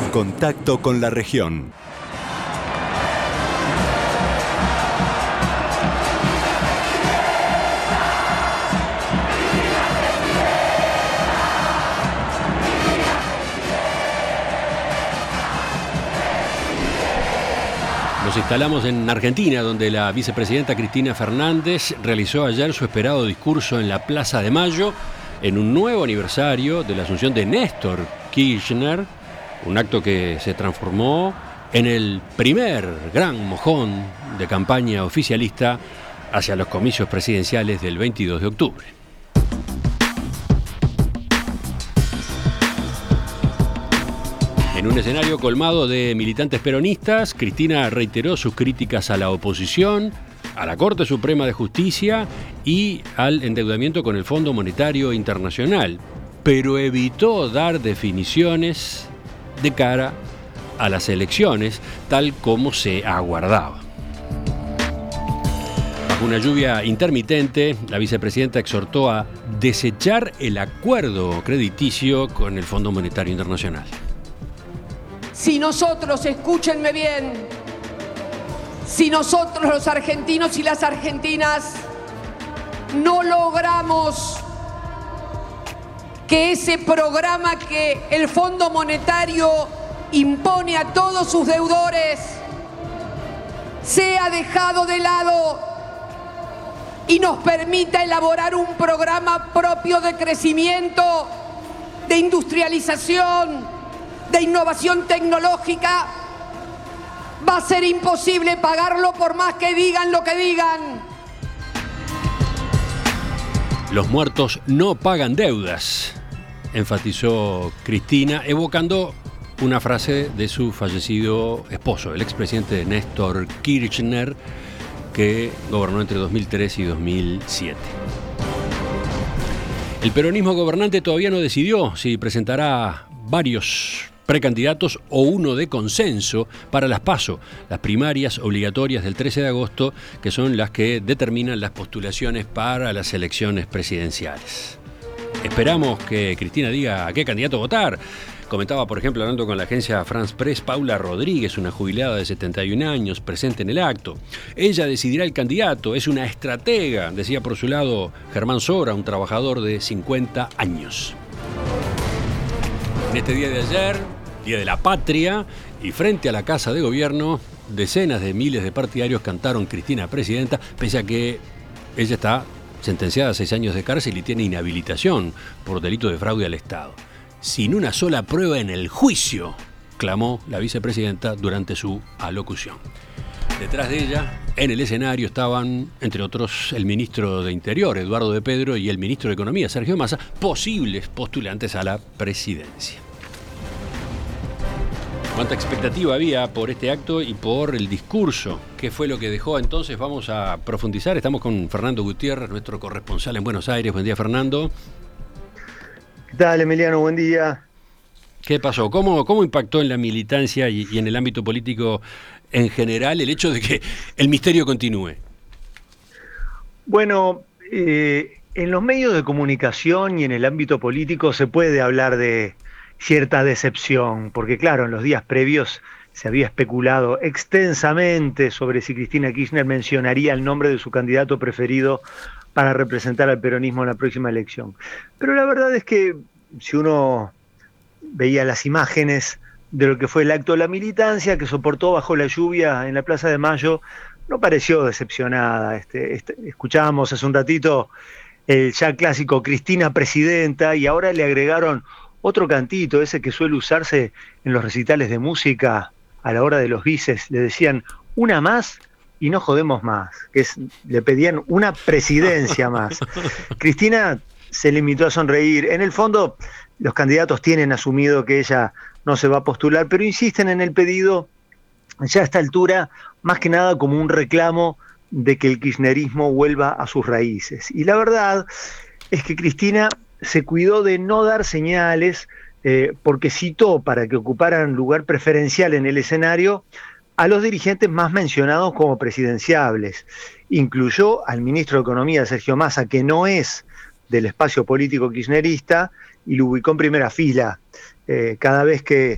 Contacto con la región. Nos instalamos en Argentina, donde la vicepresidenta Cristina Fernández realizó ayer su esperado discurso en la Plaza de Mayo en un nuevo aniversario de la asunción de Néstor Kirchner, un acto que se transformó en el primer gran mojón de campaña oficialista hacia los comicios presidenciales del 22 de octubre. En un escenario colmado de militantes peronistas, Cristina reiteró sus críticas a la oposición, a la Corte Suprema de Justicia y al endeudamiento con el Fondo Monetario Internacional, pero evitó dar definiciones de cara a las elecciones, tal como se aguardaba. Bajo una lluvia intermitente, la vicepresidenta exhortó a desechar el acuerdo crediticio con el Fondo Monetario Internacional. Si nosotros, escúchenme bien, si nosotros los argentinos y las argentinas no logramos que ese programa que el Fondo Monetario impone a todos sus deudores sea dejado de lado y nos permita elaborar un programa propio de crecimiento, de industrialización, de innovación tecnológica, va a ser imposible pagarlo por más que digan lo que digan. Los muertos no pagan deudas, enfatizó Cristina, evocando una frase de su fallecido esposo, el expresidente Néstor Kirchner, que gobernó entre 2003 y 2007. El peronismo gobernante todavía no decidió si presentará varios precandidatos o uno de consenso para las PASO, las primarias obligatorias del 13 de agosto, que son las que determinan las postulaciones para las elecciones presidenciales. Esperamos que Cristina diga a qué candidato votar. Comentaba, por ejemplo, hablando con la agencia France Press, Paula Rodríguez, una jubilada de 71 años, presente en el acto. Ella decidirá el candidato, es una estratega, decía por su lado Germán Sora, un trabajador de 50 años. En este día de ayer, Día de la Patria, y frente a la Casa de Gobierno, decenas de miles de partidarios cantaron Cristina Presidenta, pese a que ella está sentenciada a 6 años de cárcel y tiene inhabilitación por delito de fraude al Estado. Sin una sola prueba en el juicio, clamó la vicepresidenta durante su alocución. Detrás de ella, en el escenario, estaban, entre otros, el ministro de Interior, Eduardo de Pedro, y el ministro de Economía, Sergio Massa, posibles postulantes a la presidencia. ¿Cuánta expectativa había por este acto y por el discurso? ¿Qué fue lo que dejó? Entonces vamos a profundizar. Estamos con Fernando Gutiérrez, nuestro corresponsal en Buenos Aires. Buen día, Fernando. ¿Qué tal, Emiliano? Buen día. ¿Qué pasó? ¿Cómo impactó en la militancia y en el ámbito político en general el hecho de que el misterio continúe? Bueno, en los medios de comunicación y en el ámbito político se puede hablar de cierta decepción, porque claro, en los días previos se había especulado extensamente sobre si Cristina Kirchner mencionaría el nombre de su candidato preferido para representar al peronismo en la próxima elección. Pero la verdad es que si uno veía las imágenes de lo que fue el acto de la militancia que soportó bajo la lluvia en la Plaza de Mayo, no pareció decepcionada. Escuchábamos hace un ratito el ya clásico Cristina Presidenta, y ahora le agregaron otro cantito, ese que suele usarse en los recitales de música a la hora de los bises. Le decían una más y no jodemos más, le pedían una presidencia más. Cristina se limitó a sonreír. En el fondo, los candidatos tienen asumido que ella no se va a postular, pero insisten en el pedido ya a esta altura, más que nada como un reclamo de que el kirchnerismo vuelva a sus raíces. Y la verdad es que Cristina se cuidó de no dar señales, porque citó para que ocuparan lugar preferencial en el escenario a los dirigentes más mencionados como presidenciables. Incluyó al ministro de Economía, Sergio Massa, que no es del espacio político kirchnerista, y lo ubicó en primera fila. Cada vez que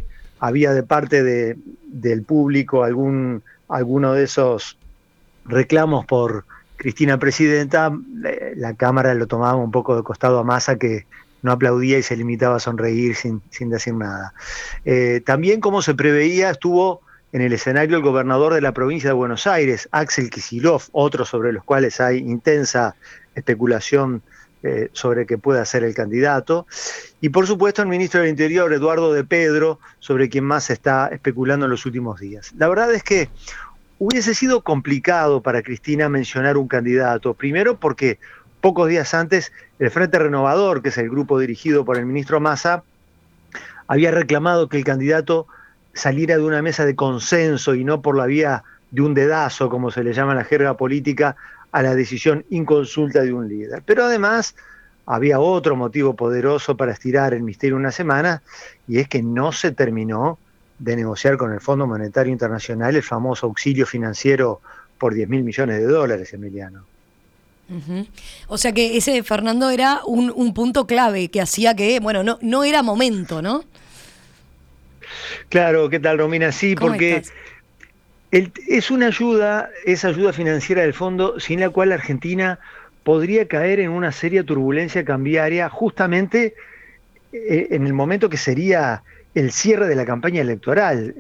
había de parte del público alguno de esos reclamos por Cristina presidenta, la Cámara lo tomaba un poco de costado a Massa, que no aplaudía y se limitaba a sonreír sin decir nada. También, como se preveía, estuvo en el escenario el gobernador de la provincia de Buenos Aires, Axel Kicillof, otro sobre los cuales hay intensa especulación sobre que pueda ser el candidato, y por supuesto el ministro del Interior, Eduardo de Pedro, sobre quien más se está especulando en los últimos días. La verdad es que hubiese sido complicado para Cristina mencionar un candidato, primero porque pocos días antes el Frente Renovador, que es el grupo dirigido por el ministro Massa, había reclamado que el candidato saliera de una mesa de consenso y no por la vía de un dedazo, como se le llama en la jerga política, a la decisión inconsulta de un líder. Pero además había otro motivo poderoso para estirar el misterio una semana, y es que no se terminó de negociar con el Fondo Monetario Internacional el famoso auxilio financiero por $10.000 millones, Emiliano. Uh-huh. O sea que ese, Fernando, era un punto clave que hacía que, bueno, no era momento, ¿no? Claro, ¿qué tal, Romina? Sí, porque es una ayuda, esa ayuda financiera del fondo, sin la cual la Argentina podría caer en una seria turbulencia cambiaria justamente en el momento que sería el cierre de la campaña electoral.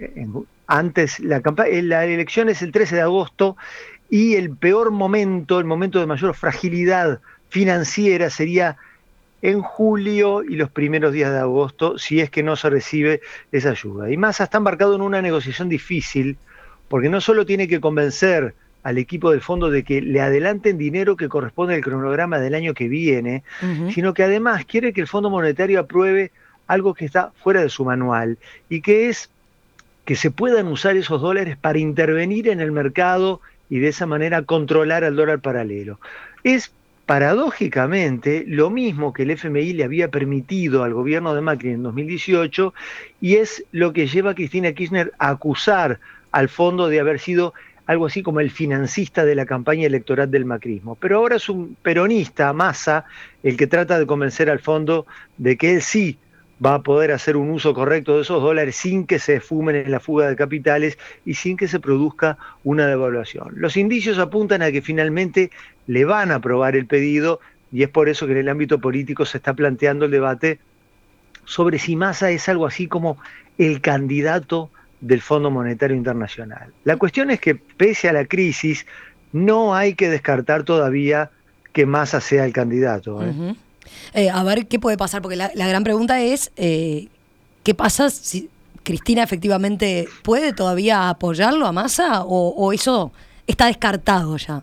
Antes, la elección es el 13 de agosto y el peor momento, el momento de mayor fragilidad financiera sería en julio y los primeros días de agosto, si es que no se recibe esa ayuda. Y Massa está embarcado en una negociación difícil, porque no solo tiene que convencer al equipo del fondo de que le adelanten dinero que corresponde al cronograma del año que viene, sino que además quiere que el Fondo Monetario apruebe algo que está fuera de su manual, y que es que se puedan usar esos dólares para intervenir en el mercado y de esa manera controlar al dólar paralelo. Es paradójicamente lo mismo que el FMI le había permitido al gobierno de Macri en 2018, y es lo que lleva a Cristina Kirchner a acusar al fondo de haber sido algo así como el financista de la campaña electoral del macrismo. Pero ahora es un peronista, Massa, el que trata de convencer al fondo de que él sí va a poder hacer un uso correcto de esos dólares sin que se esfumen en la fuga de capitales y sin que se produzca una devaluación. Los indicios apuntan a que finalmente le van a aprobar el pedido, y es por eso que en el ámbito político se está planteando el debate sobre si Massa es algo así como el candidato del Fondo Monetario Internacional. La cuestión es que, pese a la crisis, no hay que descartar todavía que Massa sea el candidato. Uh-huh. A ver qué puede pasar, porque la gran pregunta es ¿qué pasa si Cristina efectivamente puede todavía apoyarlo a Massa o eso está descartado ya?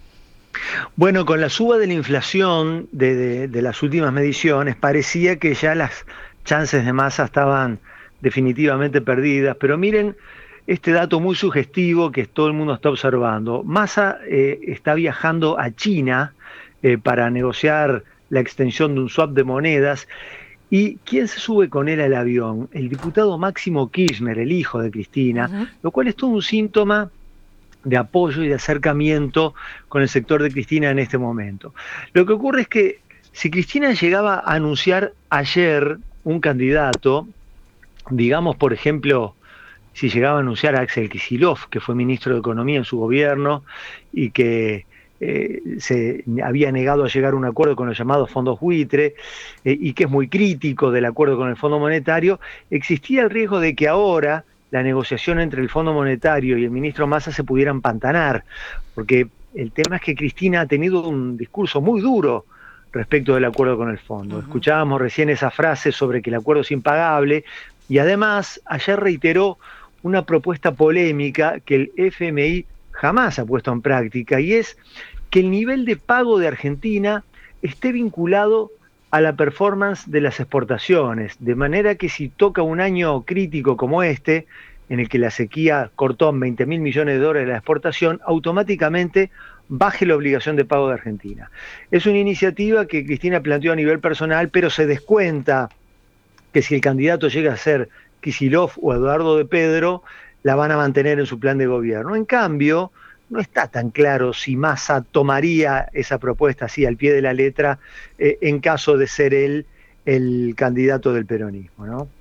Bueno, con la suba de la inflación de las últimas mediciones, parecía que ya las chances de Massa estaban definitivamente perdidas, pero miren este dato muy sugestivo que todo el mundo está observando. Massa está viajando a China para negociar la extensión de un swap de monedas. ¿Y quién se sube con él al avión? El diputado Máximo Kirchner, el hijo de Cristina, lo cual es todo un síntoma de apoyo y de acercamiento con el sector de Cristina en este momento. Lo que ocurre es que si Cristina llegaba a anunciar ayer un candidato, digamos, por ejemplo, si llegaba a anunciar a Axel Kicillof, que fue ministro de Economía en su gobierno y que se había negado a llegar a un acuerdo con los llamados fondos buitre y que es muy crítico del acuerdo con el Fondo Monetario, existía el riesgo de que ahora la negociación entre el Fondo Monetario y el ministro Massa se pudiera empantanar, porque el tema es que Cristina ha tenido un discurso muy duro respecto del acuerdo con el fondo. Escuchábamos recién esa frase sobre que el acuerdo es impagable, y además ayer reiteró una propuesta polémica que el FMI jamás ha puesto en práctica, y es que el nivel de pago de Argentina esté vinculado a la performance de las exportaciones, de manera que si toca un año crítico como este, en el que la sequía cortó en $20.000 millones la exportación, automáticamente baje la obligación de pago de Argentina. Es una iniciativa que Cristina planteó a nivel personal, pero se descuenta que si el candidato llega a ser Kicillof o Eduardo de Pedro, la van a mantener en su plan de gobierno. En cambio, no está tan claro si Massa tomaría esa propuesta así al pie de la letra en caso de ser él el candidato del peronismo, ¿no?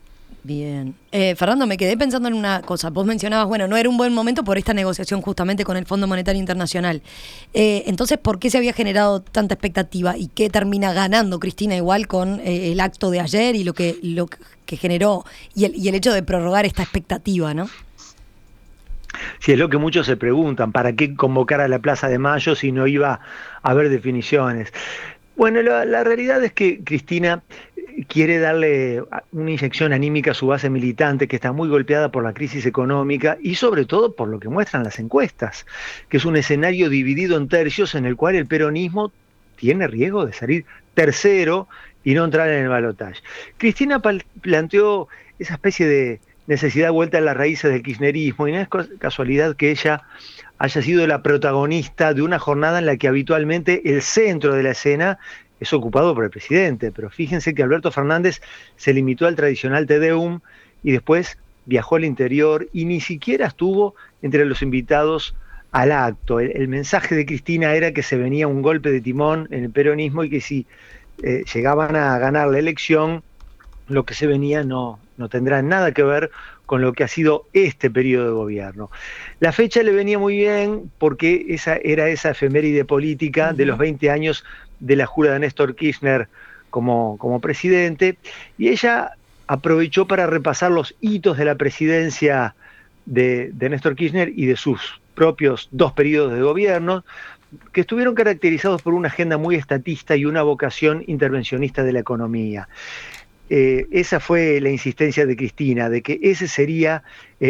Bien. Fernando, me quedé pensando en una cosa. Vos mencionabas, bueno, no era un buen momento por esta negociación justamente con el Fondo Monetario Internacional. Entonces, ¿por qué se había generado tanta expectativa? ¿Y qué termina ganando Cristina igual con el acto de ayer y lo que generó y el hecho de prorrogar esta expectativa, ¿no? Sí, es lo que muchos se preguntan, ¿para qué convocar a la Plaza de Mayo si no iba a haber definiciones? Bueno, la realidad es que Cristina quiere darle una inyección anímica a su base militante, que está muy golpeada por la crisis económica y sobre todo por lo que muestran las encuestas, que es un escenario dividido en tercios en el cual el peronismo tiene riesgo de salir tercero y no entrar en el balotaje. Cristina planteó esa especie de necesidad de vuelta a las raíces del kirchnerismo, y no es casualidad que ella haya sido la protagonista de una jornada en la que habitualmente el centro de la escena es ocupado por el presidente, pero fíjense que Alberto Fernández se limitó al tradicional Te Deum y después viajó al interior y ni siquiera estuvo entre los invitados al acto. El mensaje de Cristina era que se venía un golpe de timón en el peronismo y que si llegaban a ganar la elección, lo que se venía no tendrá nada que ver con lo que ha sido este periodo de gobierno. La fecha le venía muy bien porque esa efeméride política de los 20 años de la jura de Néstor Kirchner como presidente, y ella aprovechó para repasar los hitos de la presidencia de Néstor Kirchner y de sus propios 2 periodos de gobierno, que estuvieron caracterizados por una agenda muy estatista y una vocación intervencionista de la economía. Esa fue la insistencia de Cristina, de que ese sería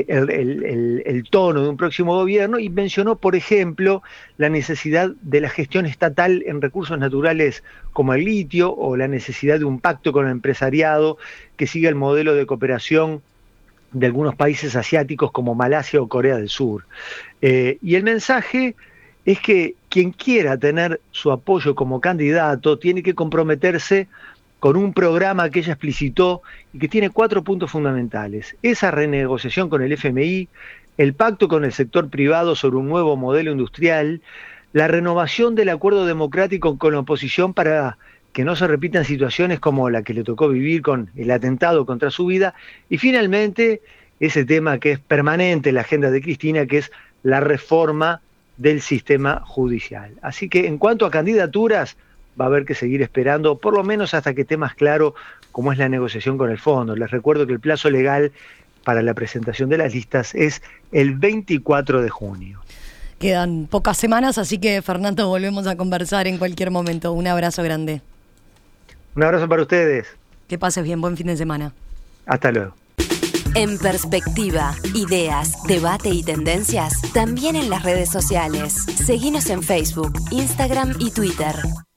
el tono de un próximo gobierno, y mencionó, por ejemplo, la necesidad de la gestión estatal en recursos naturales como el litio, o la necesidad de un pacto con el empresariado que siga el modelo de cooperación de algunos países asiáticos como Malasia o Corea del Sur. Y el mensaje es que quien quiera tener su apoyo como candidato tiene que comprometerse con un programa que ella explicitó y que tiene 4 puntos fundamentales: esa renegociación con el FMI, el pacto con el sector privado sobre un nuevo modelo industrial, la renovación del acuerdo democrático con la oposición para que no se repitan situaciones como la que le tocó vivir con el atentado contra su vida, y finalmente ese tema que es permanente en la agenda de Cristina, que es la reforma del sistema judicial. Así que en cuanto a candidaturas, va a haber que seguir esperando, por lo menos hasta que esté más claro cómo es la negociación con el fondo. Les recuerdo que el plazo legal para la presentación de las listas es el 24 de junio. Quedan pocas semanas, así que Fernando, volvemos a conversar en cualquier momento. Un abrazo grande. Un abrazo para ustedes. Que pases bien, buen fin de semana. Hasta luego. En Perspectiva, ideas, debate y tendencias, también en las redes sociales. Seguinos en Facebook, Instagram y Twitter.